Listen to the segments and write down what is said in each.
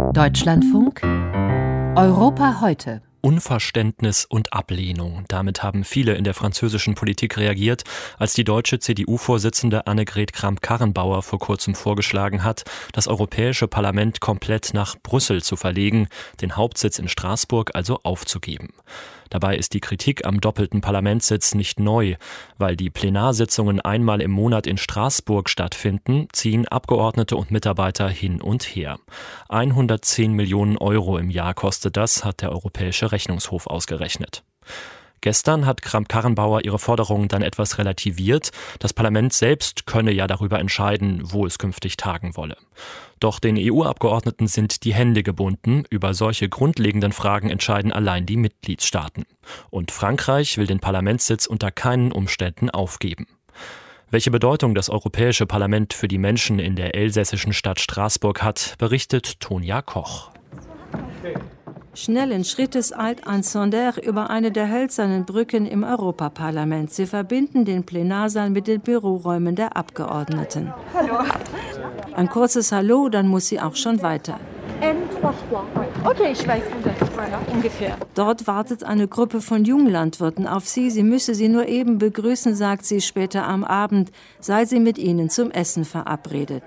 Deutschlandfunk Europa heute. Unverständnis und Ablehnung. Damit haben viele in der französischen Politik reagiert, als die deutsche CDU-Vorsitzende Annegret Kramp-Karrenbauer vor kurzem vorgeschlagen hat, das Europäische Parlament komplett nach Brüssel zu verlegen, den Hauptsitz in Straßburg also aufzugeben. Dabei ist die Kritik am doppelten Parlamentssitz nicht neu. Weil die Plenarsitzungen einmal im Monat in Straßburg stattfinden, ziehen Abgeordnete und Mitarbeiter hin und her. 110 Millionen Euro im Jahr kostet das, hat der Europäische Rechnungshof ausgerechnet. Gestern hat Kramp-Karrenbauer ihre Forderungen dann etwas relativiert. Das Parlament selbst könne ja darüber entscheiden, wo es künftig tagen wolle. Doch den EU-Abgeordneten sind die Hände gebunden. Über solche grundlegenden Fragen entscheiden allein die Mitgliedstaaten. Und Frankreich will den Parlamentssitz unter keinen Umständen aufgeben. Welche Bedeutung das Europäische Parlament für die Menschen in der elsässischen Stadt Straßburg hat, berichtet Tonja Koch. Schnellen Schrittes eilt Anne Sander über eine der hölzernen Brücken im Europaparlament. Sie verbinden den Plenarsaal mit den Büroräumen der Abgeordneten. Hallo. Ein kurzes Hallo, dann muss sie auch schon weiter. Okay, ich weiß ungefähr. Dort wartet eine Gruppe von Junglandwirten auf sie. Sie müsse sie nur eben begrüßen, sagt sie. Später am Abend sei sie mit ihnen zum Essen verabredet.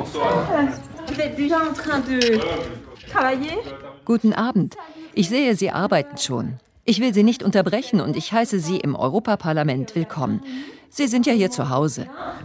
Guten Abend. Ich sehe, Sie arbeiten schon. Ich will Sie nicht unterbrechen und ich heiße Sie im Europaparlament willkommen. Sie sind ja hier zu Hause.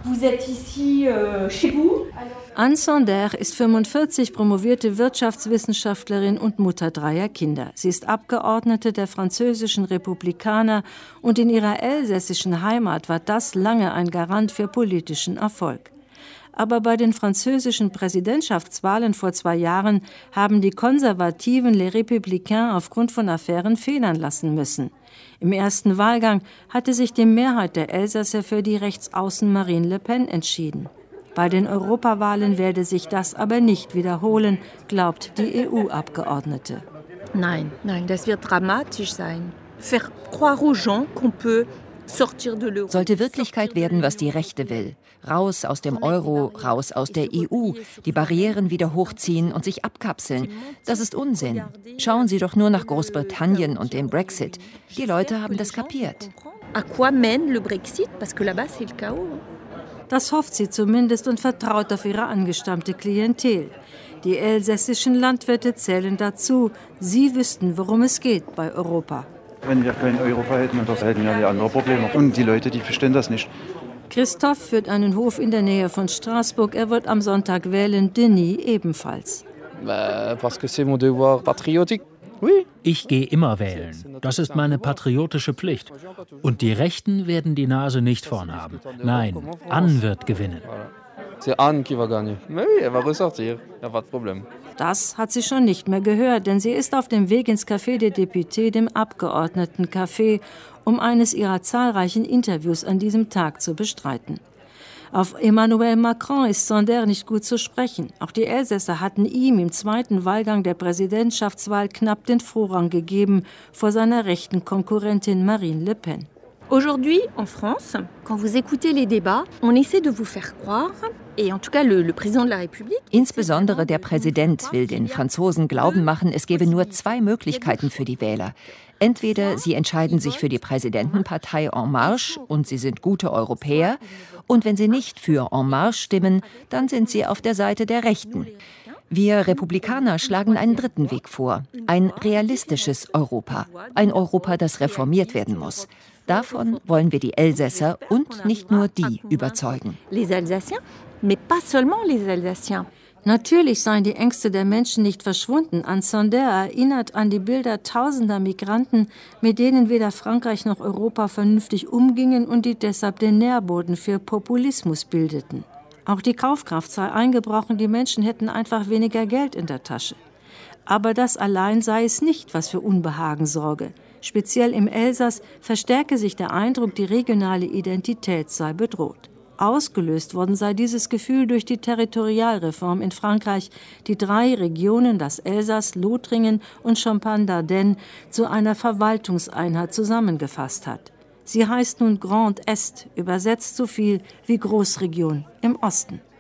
Anne Sander ist 45, promovierte Wirtschaftswissenschaftlerin und Mutter dreier Kinder. Sie ist Abgeordnete der französischen Republikaner und in ihrer elsässischen Heimat war das lange ein Garant für politischen Erfolg. Aber bei den französischen Präsidentschaftswahlen vor 2 Jahren haben die Konservativen Les Républicains aufgrund von Affären federn lassen müssen. Im ersten Wahlgang hatte sich die Mehrheit der Elsasser für die Rechtsaußen Marine Le Pen entschieden. Bei den Europawahlen werde sich das aber nicht wiederholen, glaubt die EU-Abgeordnete. Nein, das wird dramatisch sein. Faire croire aux gens qu'on peut sortir de l'Euro. Sollte Wirklichkeit werden, was die Rechte will. Raus aus dem Euro, raus aus der EU, die Barrieren wieder hochziehen und sich abkapseln. Das ist Unsinn. Schauen Sie doch nur nach Großbritannien und dem Brexit. Die Leute haben das kapiert. À quoi mène le Brexit? Parce que là-bas c'est le chaos. Das hofft sie zumindest und vertraut auf ihre angestammte Klientel. Die elsässischen Landwirte zählen dazu. Sie wüssten, worum es geht bei Europa. Wenn wir kein Europa hätten, dann hätten wir andere Probleme. Und die Leute, die verstehen das nicht. Christoph führt einen Hof in der Nähe von Straßburg. Er wird am Sonntag wählen, Denis ebenfalls. Parce que c'est mon devoir patriotique. Ich gehe immer wählen. Das ist meine patriotische Pflicht. Und die Rechten werden die Nase nicht vorn haben. Nein, Anne wird gewinnen. C'est Anne qui va gagner. Mais oui, elle va ressortir. Y a pas de problème. Das hat sie schon nicht mehr gehört, denn sie ist auf dem Weg ins Café des Députés, dem Abgeordnetencafé, um eines ihrer zahlreichen Interviews an diesem Tag zu bestreiten. Auf Emmanuel Macron ist Sander nicht gut zu sprechen. Auch die Elsässer hatten ihm im zweiten Wahlgang der Präsidentschaftswahl knapp den Vorrang gegeben vor seiner rechten Konkurrentin Marine Le Pen. Aujourd'hui, en France, quand vous écoutez les débats, on essaie de vous faire croire, et en tout cas le président de la République... Insbesondere der Präsident will den Franzosen glauben machen, es gebe nur 2 Möglichkeiten für die Wähler. Entweder sie entscheiden sich für die Präsidentenpartei En Marche und sie sind gute Europäer, und wenn sie nicht für En Marche stimmen, dann sind sie auf der Seite der Rechten. Wir Republikaner schlagen einen dritten Weg vor, ein realistisches Europa, ein Europa, das reformiert werden muss. Davon wollen wir die Elsässer und nicht nur die überzeugen. Les Alsaciens, mais pas seulement les Alsaciens. Natürlich seien die Ängste der Menschen nicht verschwunden. Anne Sander erinnert an die Bilder tausender Migranten, mit denen weder Frankreich noch Europa vernünftig umgingen und die deshalb den Nährboden für Populismus bildeten. Auch die Kaufkraft sei eingebrochen, die Menschen hätten einfach weniger Geld in der Tasche. Aber das allein sei es nicht, was für Unbehagen sorge. Speziell im Elsass verstärke sich der Eindruck, die regionale Identität sei bedroht. Ausgelöst worden sei dieses Gefühl durch die Territorialreform in Frankreich, die 3 Regionen, das Elsass, Lothringen und Champagne-Ardenne, zu einer Verwaltungseinheit zusammengefasst hat. Sie heißt nun Grand Est, übersetzt so viel wie Großregion im Osten.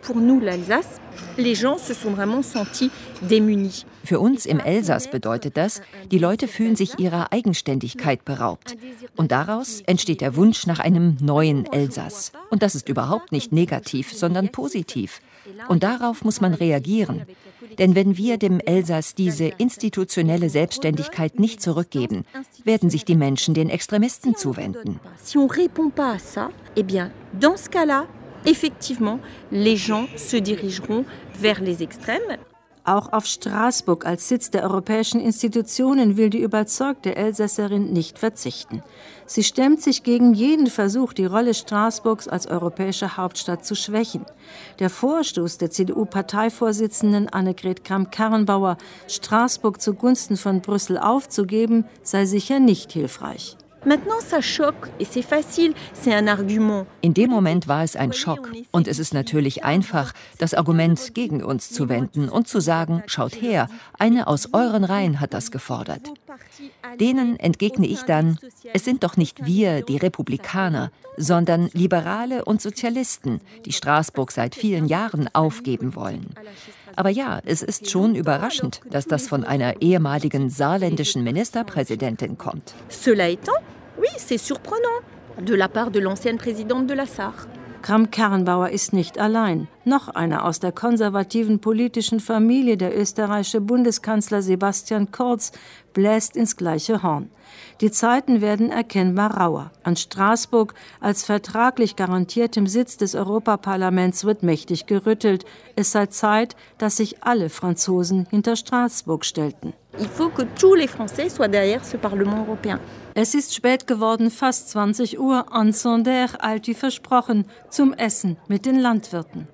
pour nous l'Alsace, les gens se sont vraiment sentis démunis. Für uns im Elsass bedeutet das, die Leute fühlen sich ihrer Eigenständigkeit beraubt. Und daraus entsteht der Wunsch nach einem neuen Elsass. Und das ist überhaupt nicht negativ, sondern positiv. Und darauf muss man reagieren. Denn wenn wir dem Elsass diese institutionelle Selbstständigkeit nicht zurückgeben, werden sich die Menschen den Extremisten zuwenden. Si on répond pas à ça, eh bien, dans ce cas-là, effectivement, les gens se dirigeront vers les extrêmes. Auch auf Straßburg als Sitz der europäischen Institutionen will die überzeugte Elsässerin nicht verzichten. Sie stemmt sich gegen jeden Versuch, die Rolle Straßburgs als europäische Hauptstadt zu schwächen. Der Vorstoß der CDU-Parteivorsitzenden Annegret Kramp-Karrenbauer, Straßburg zugunsten von Brüssel aufzugeben, sei sicher nicht hilfreich. Maintenant, ça choque et c'est facile, c'est un argument. In dem Moment war es ein Schock. Und es ist natürlich einfach, das Argument gegen uns zu wenden und zu sagen, schaut her, eine aus euren Reihen hat das gefordert. Denen entgegne ich dann, es sind doch nicht wir, die Republikaner, sondern Liberale und Sozialisten, die Straßburg seit vielen Jahren aufgeben wollen. Aber ja, es ist schon überraschend, dass das von einer ehemaligen saarländischen Ministerpräsidentin kommt. Cela étant, oui, c'est surprenant, de la part de l'ancienne présidente de la Sarre. Kramp-Karrenbauer ist nicht allein. Noch einer aus der konservativen politischen Familie, der österreichische Bundeskanzler Sebastian Kurz, bläst ins gleiche Horn. Die Zeiten werden erkennbar rauer. An Straßburg als vertraglich garantiertem Sitz des Europaparlaments wird mächtig gerüttelt. Es sei Zeit, dass sich alle Franzosen hinter Straßburg stellten. Il faut que tous les Français soient derrière ce Parlement européen. Es ist spät geworden, fast 20 Uhr. Anne Sander eilt wie versprochen zum Essen mit den Landwirten.